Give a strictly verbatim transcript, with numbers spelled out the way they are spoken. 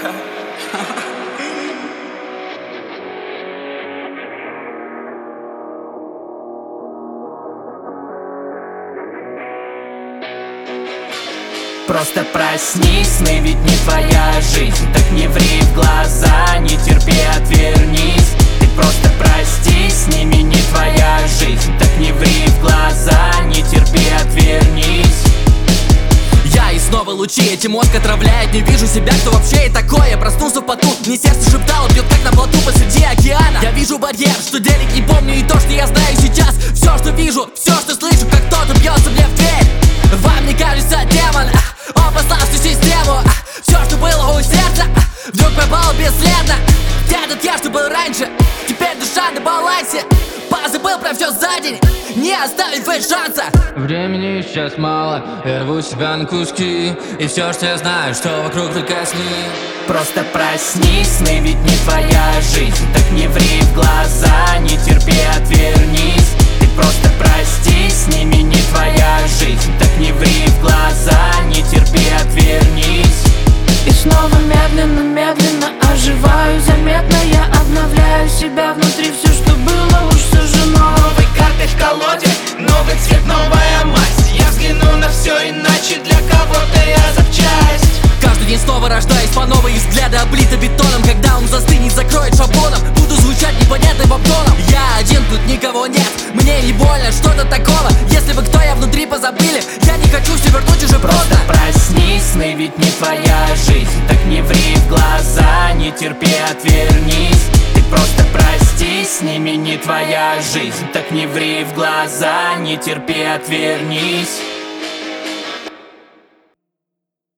Просто проснись, сны ведь не твоя жизнь. Так не ври в глаза, не терпи, отвернись. Ты просто простись, с ними не твоя жизнь. Так не ври в глаза, не терпи, отвернись. Я и снова лучи, эти мозг отравляет. Не вижу себя, кто вообще и такое. Проснулся в поту, мне сердце шептало, бьет как на плоту посреди океана. Я вижу барьер, что делить не помню, и то, что я знаю сейчас. Все, что вижу, все, что слышу, как кто-то бьется мне в дверь. Вам не кажется демон, он послал всю систему. Все, что было у сердца, вдруг пропало бесследно. Где этот я, что был раньше? Теперь душа на балансе. Позабыл про все за день, не оставить хоть шанса. Времени сейчас мало, я рву себя на куски. И все, что я знаю, что вокруг только сны. Просто проснись, сны ведь не твоя жизнь. Так не ври в глаза, не терпи, отвернись. Ты просто простись, с ними не твоя жизнь. Так не ври в глаза, не терпи, отвернись. И снова медленно, медленно оживаю. Заметно я обновляю себя внутри. Все, что было, уж сожжено. Новые карты в колоде, новый цвет, новая масть. Я взгляну на все иначе, для кого-то я запчасть. Каждый день снова рождаюсь по новой, взгляды облиты бетоном. Когда он застынет, закроет шаблоном, буду звучать непонятным тоном. Я один, тут никого нет, мне не больно, что-то такого. Если вы кто я внутри позабыли, я не хочу все вернуть уже просто. Просто проснись, сны ведь не твоя жизнь. Так не ври в глаза, не терпи, отвернись. Ты просто простись, с ними не твоя жизнь. Так не ври в глаза, не терпи, отвернись.